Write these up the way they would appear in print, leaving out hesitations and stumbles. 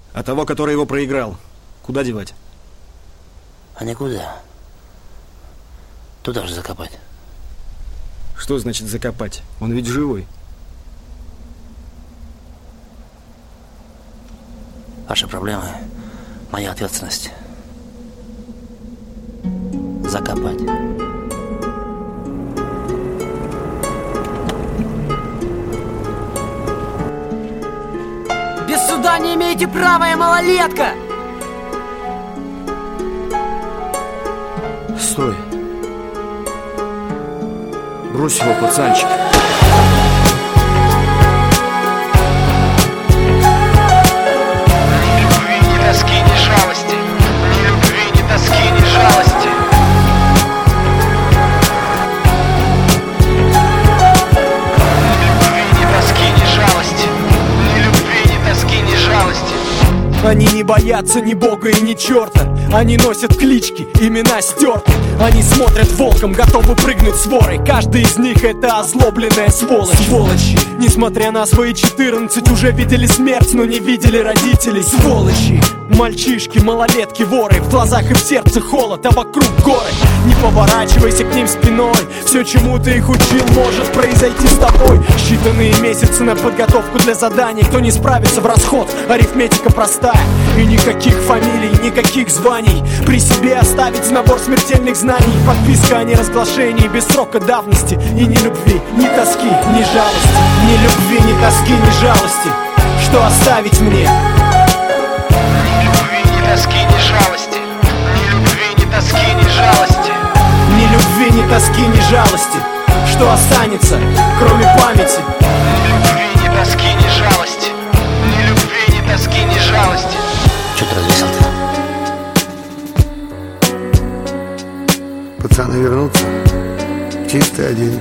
А того, который его проиграл, куда девать? А никуда. Туда же закопать. Что значит закопать? Он ведь живой. Ваши проблемы — моя ответственность. Закопать. Без суда не имеете права, я малолетка! Стой. Брось его, пацанчик. Ни любви, ни тоски, ни жалости. Ни любви, ни тоски, ни жалости. Ни любви, ни тоски, ни жалости. Ни любви, ни тоски, ни жалости. Они не боятся ни бога и ни черта. Они носят клички, имена стерты. Они смотрят волком, готовы прыгнуть с ворой. Каждый из них это озлобленная сволочь. Сволочи, несмотря на свои 14, уже видели смерть, но не видели родителей. Сволочи, мальчишки, малолетки, воры. В глазах и в сердце холод, а вокруг горы. Не поворачивайся к ним спиной. Все, чему ты их учил, может произойти с тобой. Считанные месяцы на подготовку для заданий. Кто не справится в расход, арифметика простая. И никаких фамилий, никаких званий. При себе оставить набор смертельных знаний. Подписка о неразглашении без срока давности. И ни любви, ни тоски, ни жалости. Ни любви, ни тоски, ни жалости. Что оставить мне? Ни любви, ни тоски, ни жалости. Ни любви, ни тоски, ни жалости. Ни любви, ни тоски, ни жалости. Что останется, кроме памяти? Ни любви, ни тоски, ни жалости. Ни любви, ни тоски, ни жалости. Чё ты развесил-то? Пацаны вернутся, чистый один.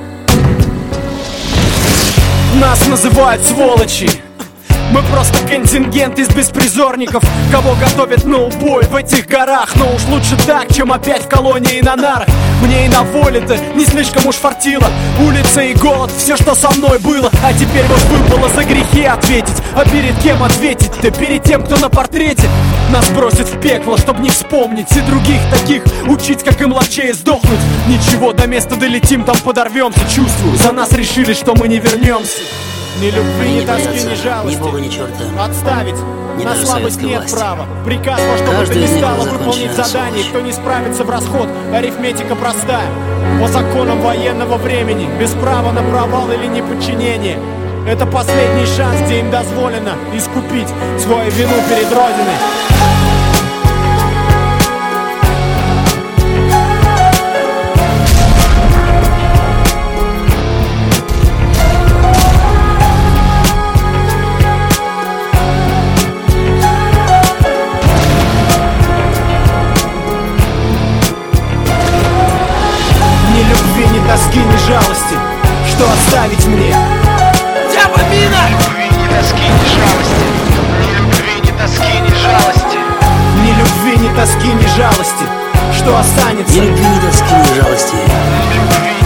Нас называют сволочи. Мы просто контингент из беспризорников, кого готовят на убой в этих горах. Но уж лучше так, чем опять в колонии на нарах. Мне и на воле-то не слишком уж фартило. Улица и голод, все, что со мной было. А теперь вот выпало за грехи ответить. А перед кем ответить? Да перед тем, кто на портрете. Нас бросят в пекло, чтоб не вспомнить. И других таких учить, как им ловчее сдохнуть. Ничего, до места долетим, там подорвемся. Чувствую, за нас решили, что мы не вернемся. Ни любви, ни тоски, ни жалости. Ни бога, ни черта. Отставить. Ни На даже слабость советской нет власти. права. Приказ во что бы то Каждый ни из них стало законченная выполнить задание. сволочь. Кто не справится в расход, арифметика простая. По законам военного времени, без права на провал или неподчинение. Это последний шанс, где им дозволено искупить свою вину перед Родиной. Тоски, ни жалости, что оставить мне? Дябомина! Ни любви, ни тоски, ни жалости. Ни любви, ни тоски, ни жалости. Ни любви, ни тоски, ни жалости, что останется? Ни любви, ни тоски, ни жалости. Ни любви,